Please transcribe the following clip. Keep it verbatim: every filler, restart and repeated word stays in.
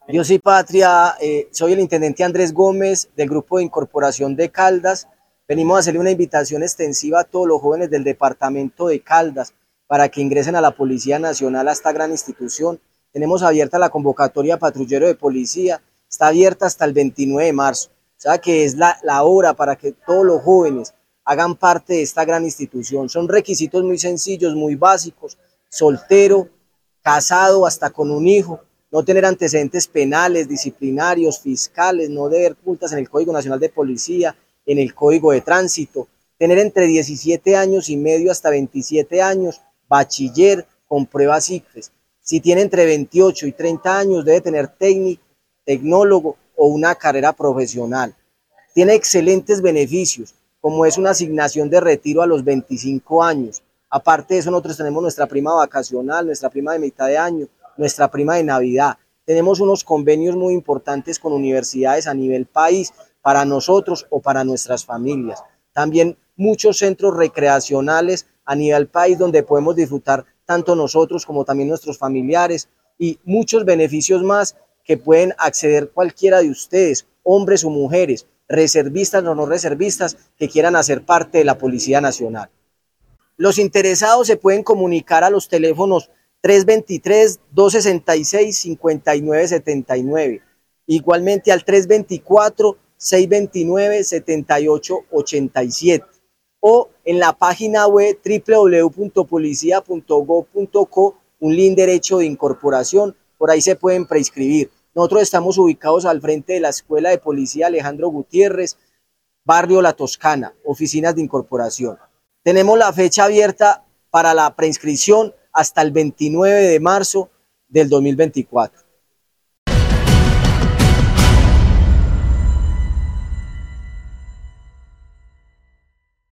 Yo soy Patria, eh, soy el intendente Andrés Gómez del Grupo de Incorporación de Caldas. Venimos a hacerle una invitación extensiva a todos los jóvenes del departamento de Caldas para que ingresen a la Policía Nacional, a esta gran institución. Tenemos abierta la convocatoria patrullero de policía, está abierta hasta el veintinueve de marzo, o sea que es la, la hora para que todos los jóvenes hagan parte de esta gran institución. Son requisitos muy sencillos, muy básicos: soltero, casado, hasta con un hijo, no tener antecedentes penales, disciplinarios, fiscales, no deber multas en el Código Nacional de Policía, en el Código de Tránsito, tener entre diecisiete años y medio hasta veintisiete años, bachiller con pruebas ICFES. Si tiene entre veintiocho y treinta años, debe tener técnico, tecnólogo o una carrera profesional. Tiene excelentes beneficios, como es una asignación de retiro a los veinticinco años. Aparte de eso, nosotros tenemos nuestra prima vacacional, nuestra prima de mitad de año, nuestra prima de Navidad. Tenemos unos convenios muy importantes con universidades a nivel país para nosotros o para nuestras familias. También muchos centros recreacionales a nivel país donde podemos disfrutar tanto nosotros como también nuestros familiares, y muchos beneficios más que pueden acceder cualquiera de ustedes, hombres o mujeres, reservistas o no reservistas, que quieran hacer parte de la Policía Nacional. Los interesados se pueden comunicar a los teléfonos tres dos tres, dos seis seis, cinco nueve siete nueve, igualmente al tres dos cuatro, seis dos nueve, siete ocho ocho siete, o en la página web doble u doble u doble u punto policía punto gob punto co, un link derecho de incorporación, por ahí se pueden preinscribir. Nosotros estamos ubicados al frente de la Escuela de Policía Alejandro Gutiérrez, barrio La Toscana, oficinas de incorporación. Tenemos la fecha abierta para la preinscripción hasta el veintinueve de marzo del dos mil veinticuatro.